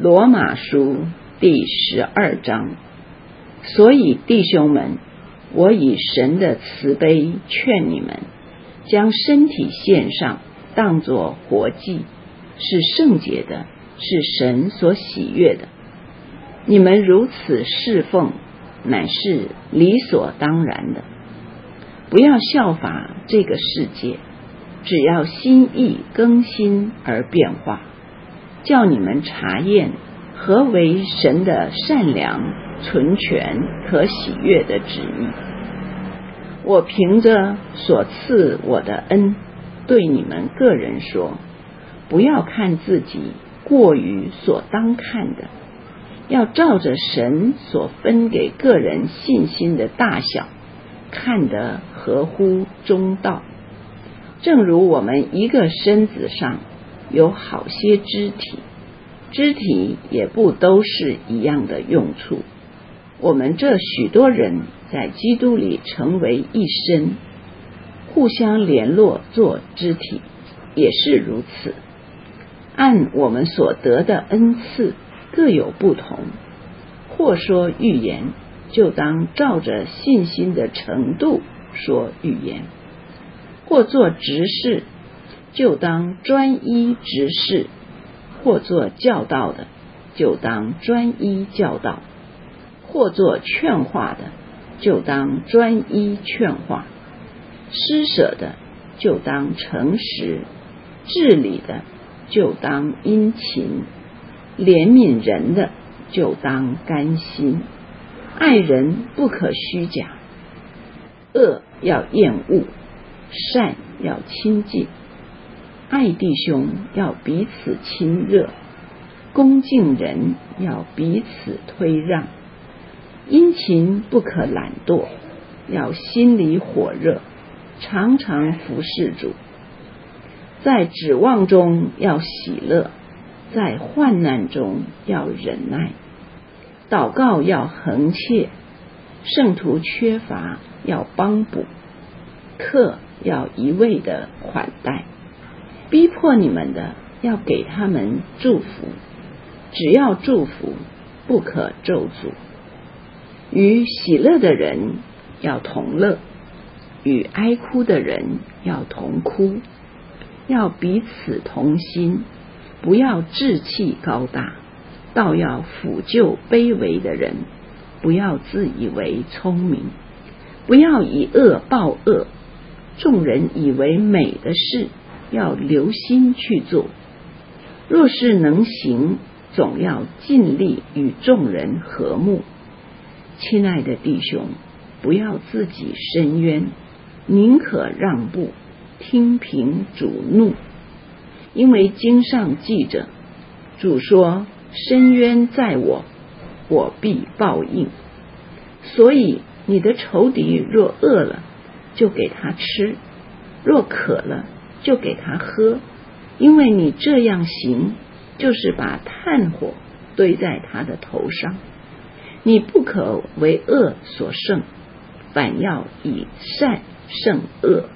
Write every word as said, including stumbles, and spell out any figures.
罗马书第十二章。所以弟兄们，我以神的慈悲劝你们，将身体献上，当作活祭，是圣洁的，是神所喜悦的。你们如此侍奉，乃是理所当然的。不要效法这个世界，只要心意更新而变化，叫你们查验何为神的善良、纯全、可喜悦的旨意。我凭着所赐我的恩，对你们个人说，不要看自己过于所当看的，要照着神所分给个人信心的大小，看得合乎中道。正如我们一个身子上有好些肢体，肢体也不都是一样的用处。我们这许多人在基督里成为一身，互相联络做肢体，也是如此。按我们所得的恩赐各有不同，或说预言，就当照着信心的程度说预言；或做执事，就当专一执事；或做教导的，就当专一教导；或做劝化的，就当专一劝化；施舍的，就当诚实；治理的，就当殷勤；怜悯人的，就当甘心；爱人不可虚假，恶要厌恶，善要亲近；爱弟兄要彼此亲热，恭敬人要彼此推让；殷勤不可懒惰，要心里火热，常常服侍主；在指望中要喜乐，在患难中要忍耐；祷告要恒切，圣徒缺乏要帮补，客要一味的款待；逼迫你们的要给他们祝福，只要祝福，不可咒诅；与喜乐的人要同乐，与哀哭的人要同哭；要彼此同心，不要志气高大，倒要抚救卑微的人；不要自以为聪明，不要以恶报恶。众人以为美的事，要留心去做；若是能行，总要尽力与众人和睦。亲爱的弟兄，不要自己伸冤，宁可让步，听凭主怒。因为经上记着，主说：伸冤在我，我必报应。所以你的仇敌若饿了，就给他吃；若渴了，就给他喝。因为你这样行，就是把炭火堆在他的头上。你不可为恶所胜，反要以善胜恶。